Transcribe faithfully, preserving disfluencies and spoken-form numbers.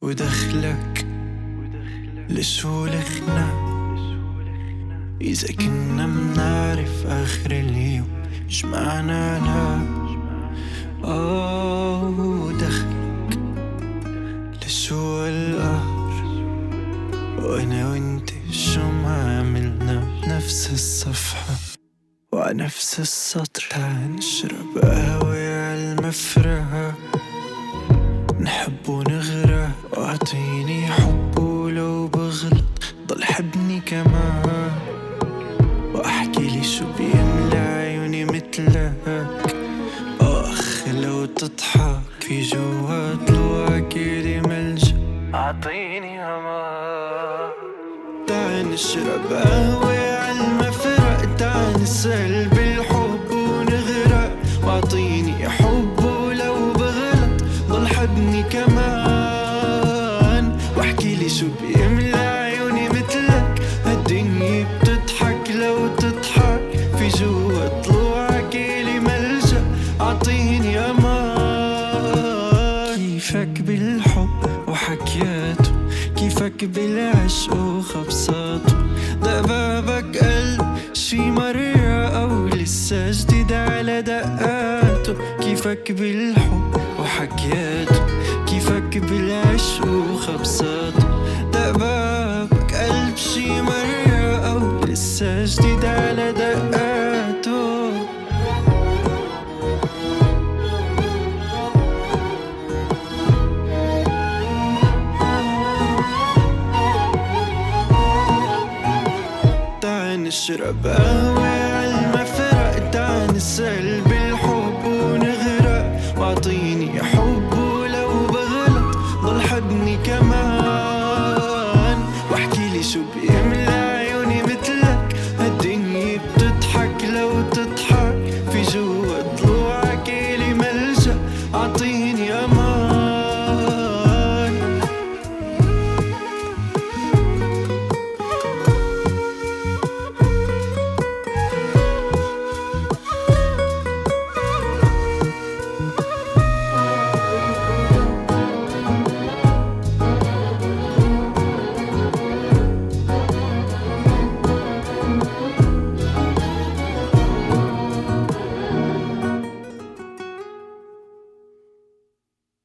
ودخلك لشو لخنا إذا كنا منعرف آخر اليوم جمعنا لا آه ودخلك لشو القهر وأنا وانت شو ما عملنا بنفس الصفحة وعنفس السطر. تعال نشرب قهوة عالمفرقة نحب ونغرق واعطيني حب ولو بغلط ضل حبني كمان واحكي لي شو بيملى عيوني مثلك. اخ لو تضحك في جوا ضلوعك يلي ملجأ اعطيني امان. تعال نشرب قهوة عالمفرق تعال نسهل بالحب ونغرق واعطيني حب ولو بغلط ضل حبني كمان واحكي لي شو بيملى عيوني مثلك. هالدنيا بتضحك لو تضحك في جوا ضلوعك يلي ملجأ اعطيني امان. كيفك بالحب وحكياته كيفك بالعشق وخبصاته دق بابك قلب شي مرة أو لسه جديد على دقاته. كيفك بالحب وحكياته كيفك بالعشق وخبصاته دق بابك قلب شي مرة أو لسه جديد على دقاته. تعال نشرب قهوة عالمفرق تعال نسهل بالحب ونغرق واعطيني حب ولو بغلط ضل حبني كمان واحكي لي شو بيملى